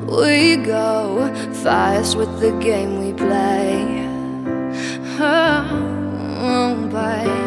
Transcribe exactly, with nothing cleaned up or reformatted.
We go fast with the game we play. Oh, but